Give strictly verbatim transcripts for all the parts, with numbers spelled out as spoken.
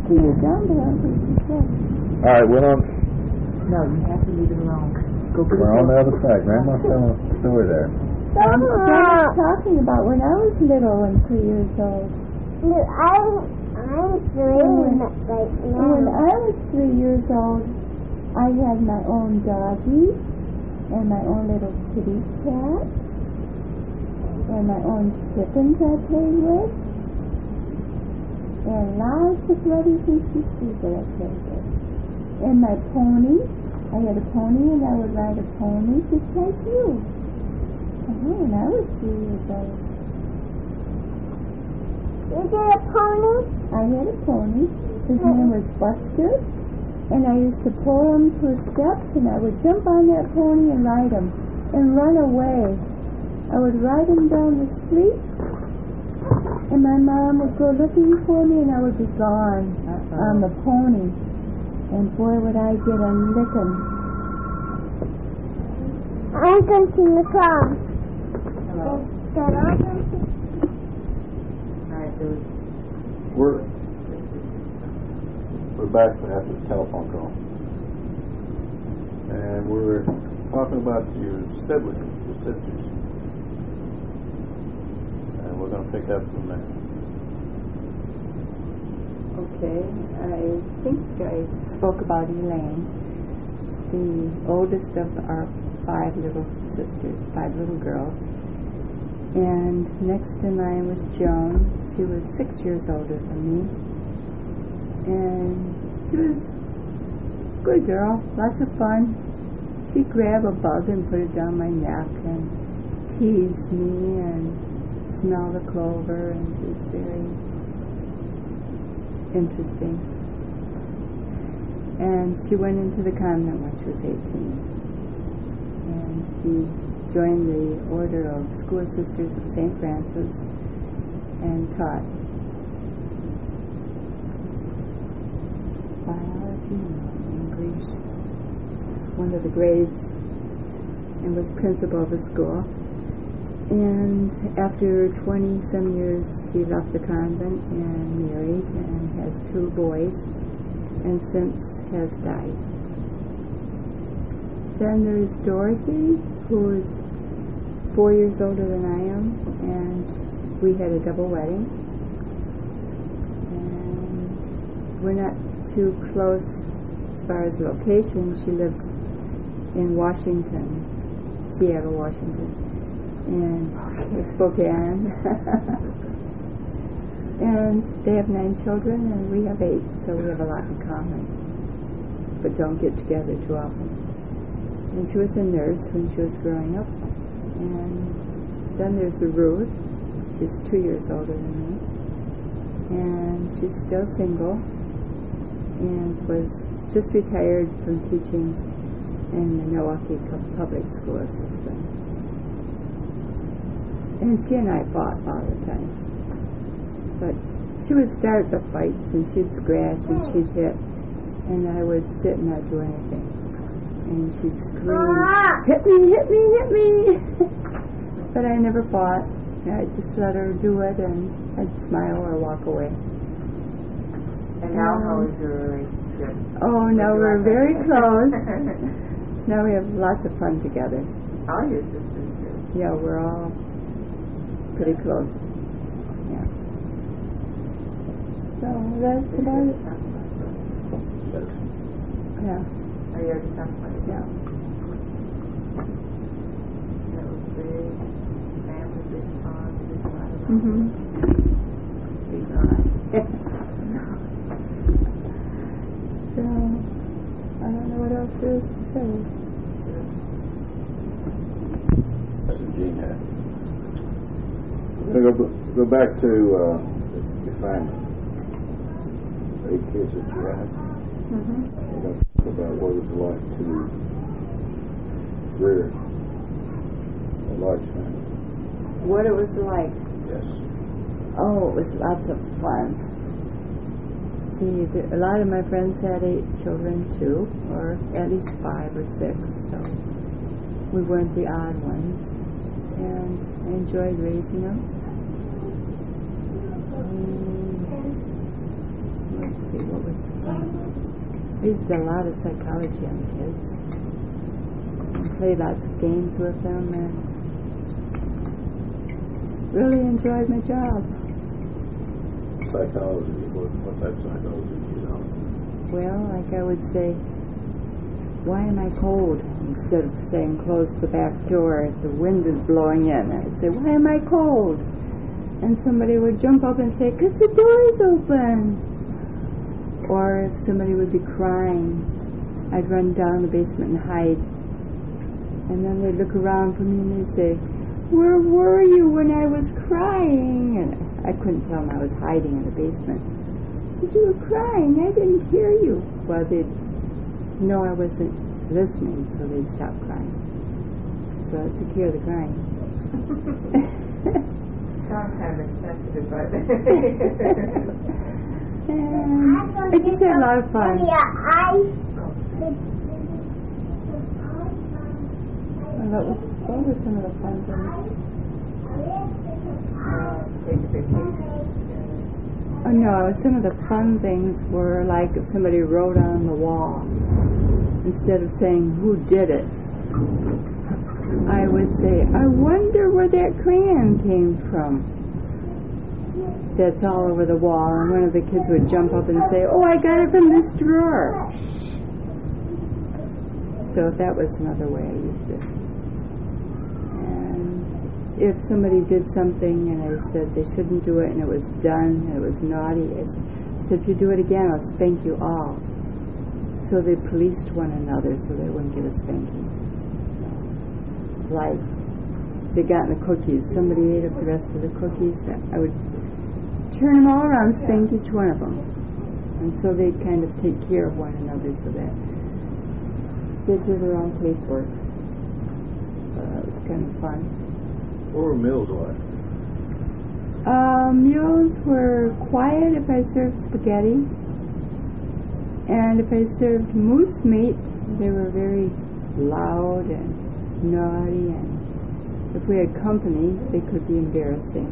see you down there. I think you said. All right, we're on. No, you have to leave it alone. Go put We're on the other side. Grandma's telling us the story there. Um, I was talking about when I was little and three years old. I'm, I'm three when, right now. When I was three years old, I had my own doggy and my own little kitty cat and my own chickens I played with and lots of brothers and sisters that I played with. And my pony, I had a pony and I would ride a pony just like you. Uh-huh, when I was three years old. You did a pony? I had a pony. His name was Buster. And I used to pull him to his steps and I would jump on that pony and ride him and run away. I would ride him down the street and my mom would go looking for me and I would be gone Uh-oh. on the pony. And boy, would I get a licking. I'm going to sing the song. Hello. Alright, dude. We're we're back after the telephone call, and we're talking about your siblings, your sisters, and we're going to pick up from there. Okay, I think I spoke about Elaine, the oldest of our five little sisters, five little girls. And next in line was Joan. She was six years older than me. And she was a good girl, lots of fun. She'd grab a bug and put it down my neck and tease me and smell the clover, and she was very interesting. And she went into the convent when she was eighteen. And she joined the Order of School Sisters of Saint Francis and taught biology and English, one of the grades, and was principal of the school. And after twenty some years, she left the convent and married and has two boys, and since has died. Then there's Dorothy, who is four years older than I am, and we had a double wedding. And we're not too close as far as location. She lives in Washington, Seattle, Washington, and Spokane. And they have nine children, and we have eight, so we have a lot in common, but don't get together too often. And she was a nurse when she was growing up. And then there's Ruth. She's two years older than me. And she's still single and was just retired from teaching in the Milwaukee public school system. And she and I fought all the time. But she would start the fights, and she'd scratch and she'd hit, and I would sit and not do anything. And she'd scream, hit me, hit me, hit me. But I never fought. I'd just let her do it, and I'd smile or walk away. And now um, how is your relationship? Oh, now we're very close. Now we have lots of fun together. All your sisters do. Yeah, we're all pretty close. Yeah. So that's about it. Yeah. Oh, you already talked about it? Yeah. That was big. Family, big fun, big fun. Mm-hmm. Big fun. So, I don't know what else there is to say. That's what Gene had. So go, go back to uh, your family. Eight kids that you had. Mm-hmm. We're going to talk about what it was like to rear a large family. What it was like? Yes. Oh, it was lots of fun. See, a lot of my friends had eight children too, or at least five or six, so we weren't the odd ones. And I enjoyed raising them. Um, let's see, what fun. I used to do a lot of psychology on the kids. And play lots of games with them and really enjoyed my job. Psychology, what, what type of psychology do you know? Well, like I would say, why am I cold? Instead of saying close the back door, the wind is blowing in. I'd say, why am I cold? And somebody would jump up and say, because the door is open. Or if somebody would be crying, I'd run down the basement and hide. And then they'd look around for me and they'd say, where were you when I was crying? And I couldn't tell them I was hiding in the basement. I said, you were crying, I didn't hear you. Well, they'd know I wasn't listening, so they'd stop crying. So I took care of the crying. Sounds kind of insensitive, but... and I just had a lot of fun. Well, what, was, what were some of the fun things? Uh, take a vacation. Oh no, some of the fun things were like if somebody wrote on the wall, instead of saying who did it, I would say, I wonder where that crayon came from. That's all over the wall, and one of the kids would jump up and say, oh, I got it from this drawer. So that was another way I used it. If somebody did something and I said they shouldn't do it and it was done and it was naughty, I said, if you do it again, I'll spank you all. So they policed one another so they wouldn't get a spanking. Like, they got in the cookies. Somebody ate up the rest of the cookies. I would turn them all around, spank each one of them. And so they'd kind of take care of one another so that they did their own casework. So that was kind of fun. What were meals like? Uh, meals were quiet if I served spaghetti, and if I served moose meat, they were very loud and naughty, and if we had company, they could be embarrassing.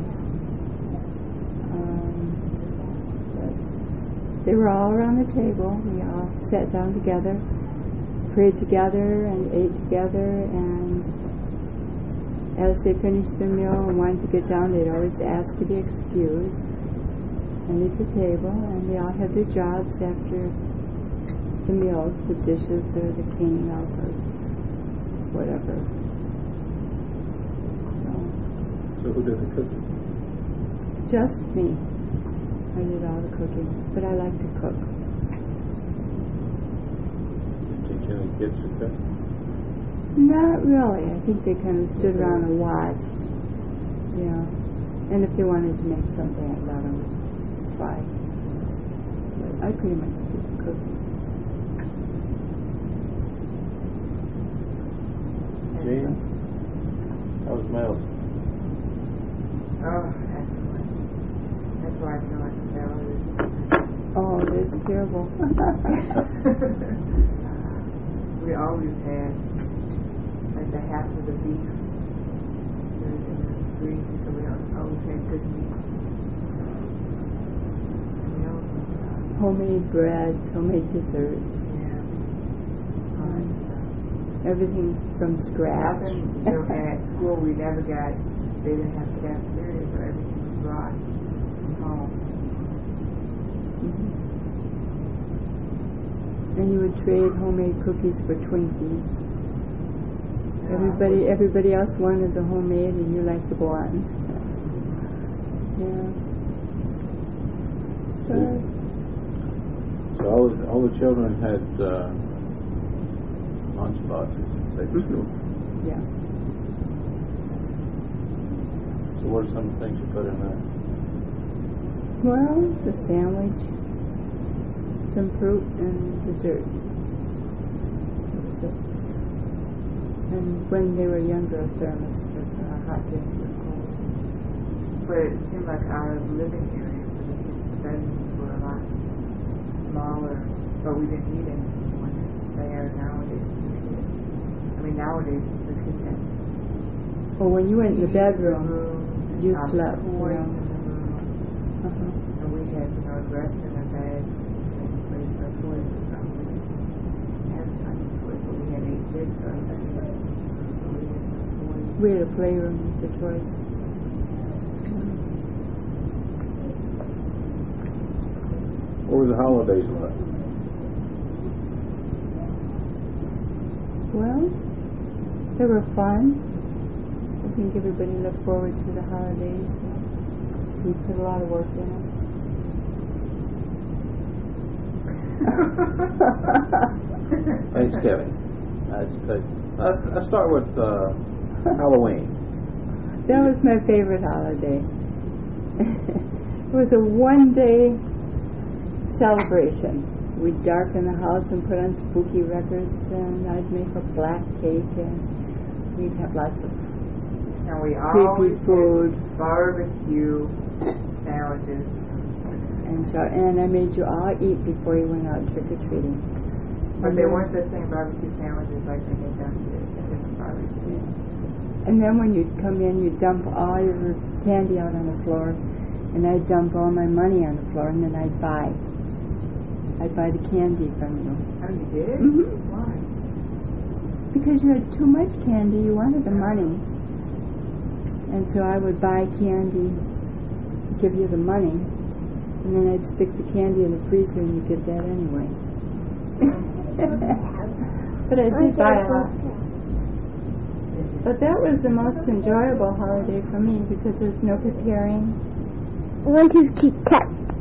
Um, but they were all around the table. We all sat down together, prayed together, and ate together, and as they finished their meal and wanted to get down, they'd always ask to be excused and leave the table, and they all had their jobs after the meals, the dishes or the cleaning up or whatever. So, So who did the cooking? just me. I did all the cooking, but I like to cook. Did you teach any kids to cook? Not really. I think they kind of stood around and watched. Yeah. And if they wanted to make something, I'd let them try. But I pretty much did the cooking. Gene? How was Mel's? Oh, excellent. That's why I feel like the salad is... Oh, that's terrible. We always had like the half of the beef in the grease, so we always had good meat. And we always, uh, Homemade breads, homemade desserts, yeah. um, everything from scratch. Nothing, you know, at school we never got, they didn't have cafeteria, so everything was brought from home. And you would trade homemade cookies for Twinkies. Everybody, everybody else wanted the homemade, and you liked the blonde. Yeah. So, So all, all the children had uh, lunch boxes at Sacred School. yeah. So what are some of the things you put in there? Well, the sandwich, some fruit, and dessert. And when they were younger, a thermos with uh, hot drinks or cold. But it seemed like our living area for the kids' bedrooms were a lot smaller, but we didn't need anything when they are nowadays. I mean, nowadays the kids have. Well, when you went in the bedroom, room, you our slept, toys yeah. in the room, uh-huh. and we had, you know, dressed in our beds, and place for We had a playroom with the toys. What were the holidays like? Well, they were fun. I think everybody looked forward to the holidays. We put a lot of work in it. Thanksgiving. That's, that's, let's, let's start with uh, Halloween. That was my favorite holiday. It was a one-day celebration. We'd darken the house and put on spooky records, and I'd make a black cake, and we'd have lots of And we creepy always food. did barbecue sandwiches. And so, and I made you all eat before you went out trick-or-treating. But And they then- weren't the same barbecue sandwiches like they make down here. They're different barbecue. And then when you'd come in, you'd dump all your candy out on the floor, and I'd dump all my money on the floor, and then I'd buy. I'd buy the candy from you. Oh, you did? Mm-hmm. Why? Because you had too much candy, you wanted the money. And so I would buy candy, give you the money, and then I'd stick the candy in the freezer, and you'd get that anyway. But I did buy a lot. But that was the most enjoyable holiday for me because there's no preparing. I want to keep cat.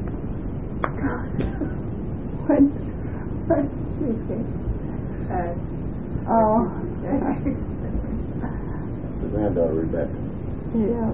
What? What did you say? Uh, Oh. The granddaughter Rebecca. Yeah.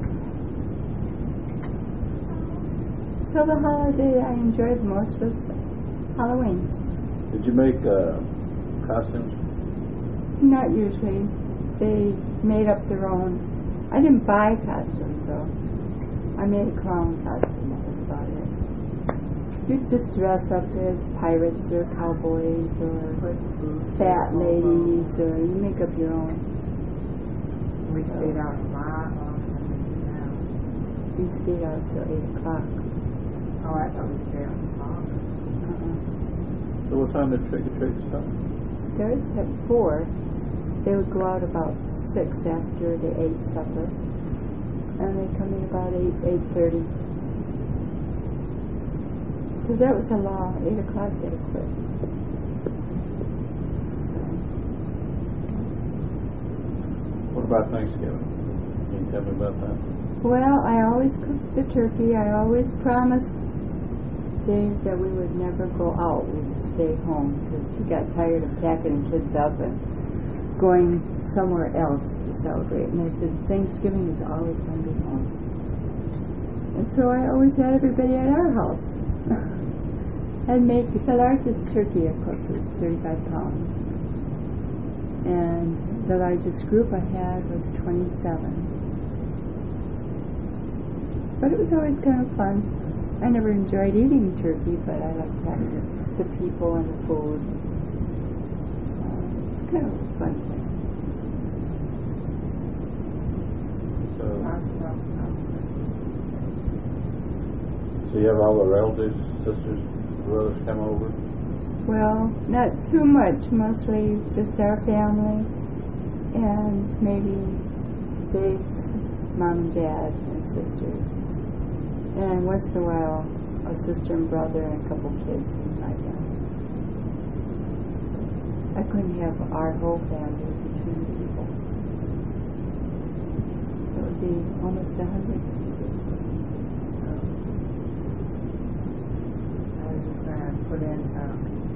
So the holiday I enjoyed the most was Halloween. Did you make uh, costumes? Not usually. They made up their own. I didn't buy costumes though. I made a clown costume. That was about it. You just dress up as pirates or cowboys or fat ladies, or you make up your own. We stayed out a lot longer than we do now. You stayed out till eight o'clock. Oh, I thought we stayed out longer. Uh-uh. So what time did trick or treat start? Starts at four. They would go out about six after they ate supper, and they come in about eight, eight thirty. Because that was the law. Eight o'clock they would quit. What about Thanksgiving? Can you tell me about that? Well, I always cooked the turkey. I always promised Dave that we would never go out. We would stay home because he got tired of packing the kids up and going somewhere else to celebrate. And I said, Thanksgiving is always going to be home. And so I always had everybody at our house. I'd make the largest turkey I cooked was thirty-five pounds. And the largest group I had was twenty-seven. But it was always kind of fun. I never enjoyed eating turkey, but I liked having the people and the food. Uh, it's kind of a fun thing. So, so you have all the relatives, sisters, brothers come over? Well, not too much. Mostly just our family and maybe Dave's mom and dad and sisters. And once in a while, a sister and brother and a couple kids and like that. I couldn't have our whole family between people. It would be almost a hundred people. I was just going to put in um,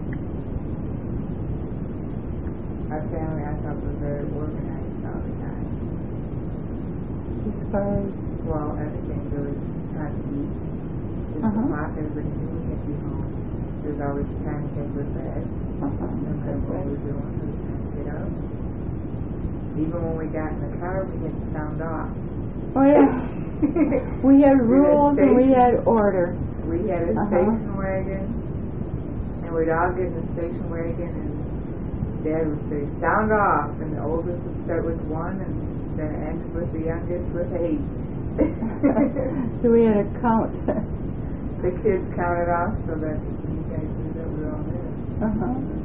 our family. I thought was very organized all the time. As far as, Well, everything there was time to eat. Six Uh-huh. o'clock, everybody knew we had to be home. There's always time to take with bed. uh-huh, No matter what we were doing, there was time to get up. Even when we got in the car, we had to sound off. oh yeah, we had rules and we had order. We had a Uh-huh. station wagon, and we'd all get in the station wagon, and Dad would say, sound off, and the oldest would start with one, and then it ended with the youngest with eight. So we had a count. The kids counted off so that you guys knew that we were all there. Uh-huh.